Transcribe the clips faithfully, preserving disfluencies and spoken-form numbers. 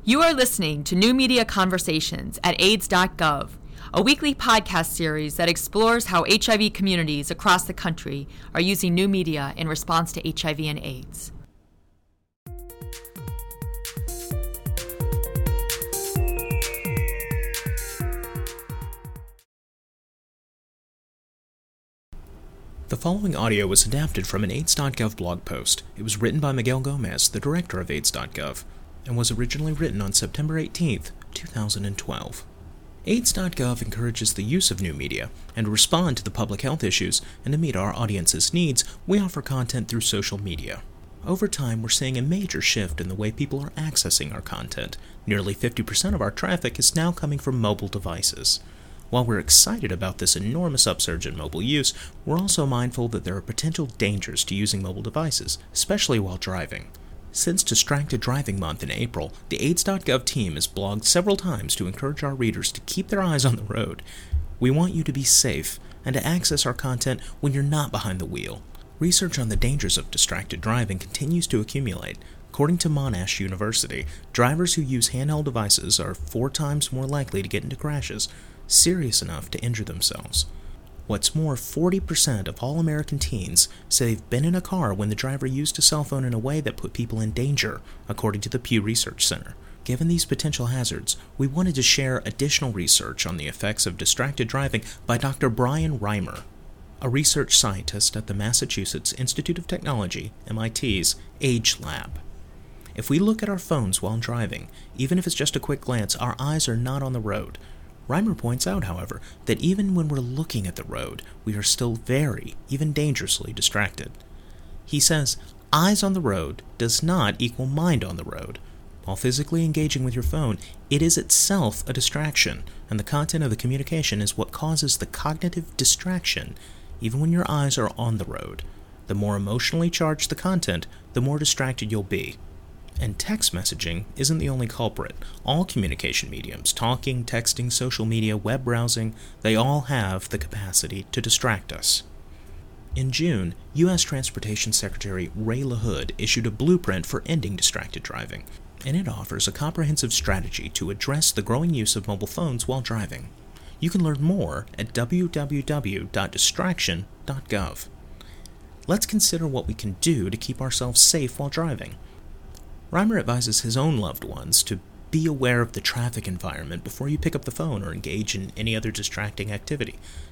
You are listening to New Media Conversations at AIDS dot gov, a weekly podcast series that explores how H I V communities across the country are using new media in response to H I V and AIDS. The following audio was adapted from an AIDS dot gov blog post. It was written by Miguel Gomez, the director of AIDS dot gov, and was originally written on September eighteenth, two thousand twelve. AIDS dot gov encourages the use of new media, and to respond to the public health issues and to meet our audience's needs, we offer content through social media. Over time, we're seeing a major shift in the way people are accessing our content. Nearly fifty percent of our traffic is now coming from mobile devices. While we're excited about this enormous upsurge in mobile use, we're also mindful that there are potential dangers to using mobile devices, especially while driving. Since Distracted Driving Month in April, the AIDS dot gov team has blogged several times to encourage our readers to keep their eyes on the road. We want you to be safe and to access our content when you're not behind the wheel. Research on the dangers of distracted driving continues to accumulate. According to Monash University, drivers who use handheld devices are four times more likely to get into crashes serious enough to injure themselves. What's more, forty percent of all American teens say they've been in a car when the driver used a cell phone in a way that put people in danger, according to the Pew Research Center. Given these potential hazards, we wanted to share additional research on the effects of distracted driving by Doctor Brian Reimer, a research scientist at the Massachusetts Institute of Technology, M I T's AGE Lab. If we look at our phones while driving, even if it's just a quick glance, our eyes are not on the road. Reimer points out, however, that even when we're looking at the road, we are still very, even dangerously distracted. He says, eyes on the road does not equal mind on the road. While physically engaging with your phone, it is itself a distraction, and the content of the communication is what causes the cognitive distraction, even when your eyes are on the road. The more emotionally charged the content, the more distracted you'll be. And text messaging isn't the only culprit. All communication mediums, talking, texting, social media, web browsing, they all have the capacity to distract us. In June, U S Transportation Secretary Ray LaHood issued a blueprint for ending distracted driving, and it offers a comprehensive strategy to address the growing use of mobile phones while driving. You can learn more at w w w dot distraction dot gov. Let's consider what we can do to keep ourselves safe while driving. Reimer advises his own loved ones to be aware of the traffic environment before you pick up the phone or engage in any other distracting activity.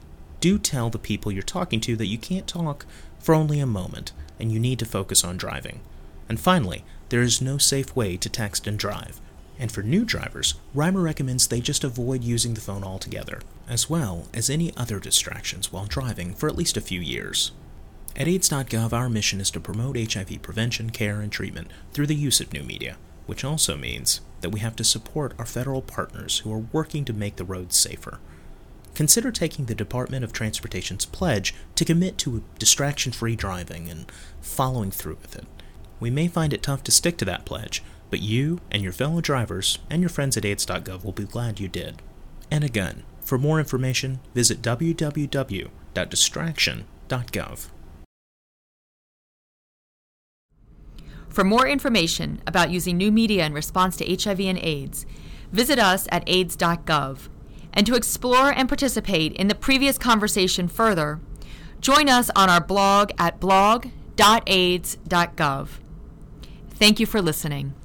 Do tell the people you're talking to that you can't talk for only a moment and you need to focus on driving. And finally, there is no safe way to text and drive. And for new drivers, Reimer recommends they just avoid using the phone altogether, as well as any other distractions while driving for at least a few years. At AIDS dot gov, our mission is to promote H I V prevention, care, and treatment through the use of new media, which also means that we have to support our federal partners who are working to make the roads safer. Consider taking the Department of Transportation's pledge to commit to distraction-free driving and following through with it. We may find it tough to stick to that pledge, but you and your fellow drivers and your friends at AIDS dot gov will be glad you did. And again, for more information, visit w w w dot distraction dot gov. For more information about using new media in response to H I V and AIDS, visit us at AIDS dot gov. And to explore and participate in the previous conversation further, join us on our blog at blog dot aids dot gov. Thank you for listening.